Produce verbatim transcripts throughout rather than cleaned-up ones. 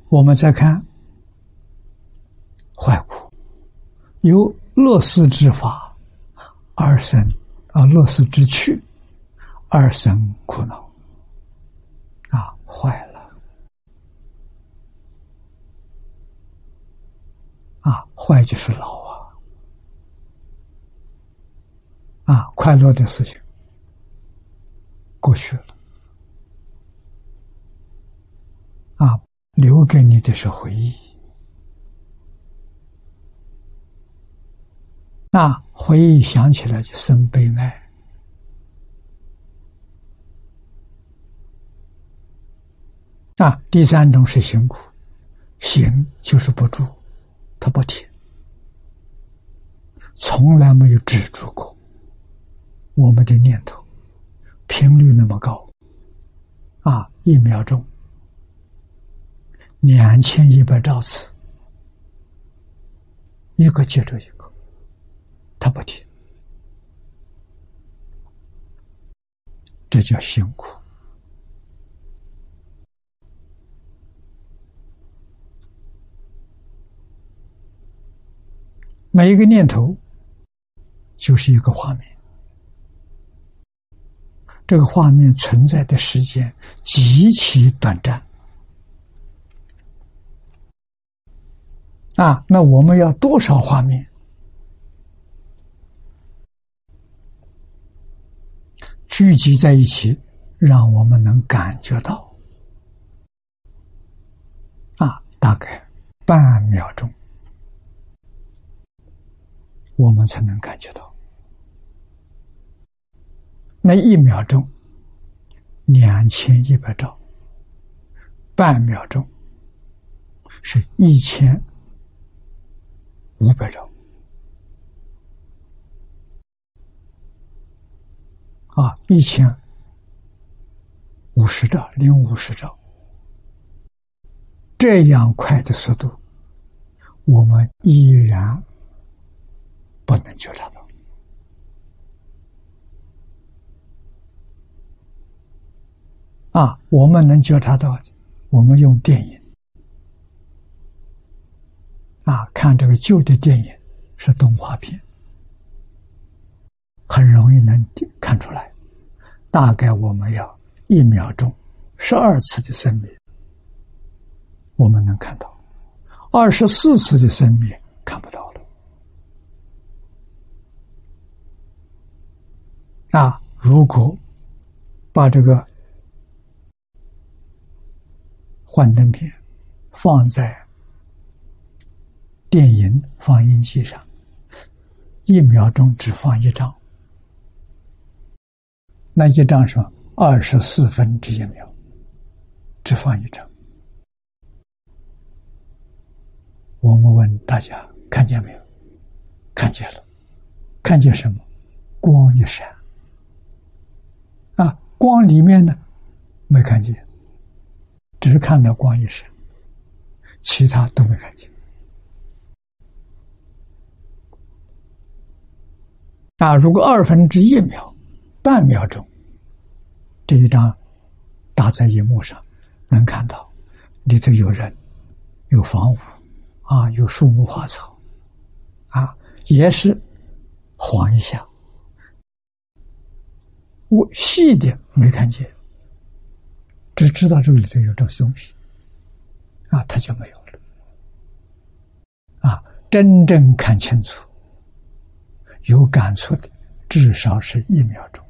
我们再看坏苦，由乐事之法而生啊，乐事之趣而生苦恼啊，坏了啊，坏就是老啊啊，快乐的事情过去了啊，留给你的是回忆。那回忆想起来就生悲哀。啊，第三种是行苦，行就是不住，它不停，从来没有止住过。我们的念头频率那么高啊，一秒钟两千一百兆次，一个接着一个，它不停，这叫辛苦。每一个念头就是一个画面，这个画面存在的时间极其短暂啊，那我们要多少画面聚集在一起，让我们能感觉到啊，大概半秒钟我们才能感觉到。那一秒钟两千一百兆，半秒钟是一千五百兆啊，一千五十兆，零五十兆，这样快的速度，我们依然不能觉察到啊！我们能觉察到的，我们用电影啊，看这个旧的电影是动画片，很容易能看出来。大概我们要一秒钟十二次的生灭，我们能看到；二十四次的生灭看不到了。啊，如果把这个幻灯片放在电影放映机上，一秒钟只放一张，那一张是二十四分之一秒，只放一张。我们问大家看见没有？看见了。看见什么？光一闪啊，光里面呢没看见，只看到光一闪，其他都没看见。啊，如果二分之一秒，半秒钟，这一张打在荧幕上，能看到里头有人，有房屋，啊，有树木花草，啊，也是晃一下，我细的没看见，只知道这个里头有这东西，啊，它就没有了。啊，真正看清楚，有感触的，至少是一秒钟。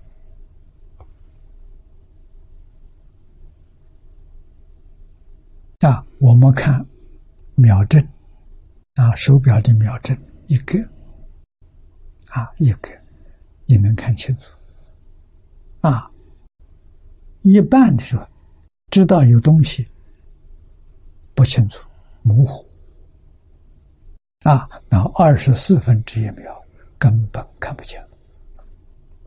啊，我们看秒针，啊，手表的秒针一个，啊，一个，你能看清楚。啊，一半的时候知道有东西不清楚，模糊。啊，那二十四分之一秒根本看不见。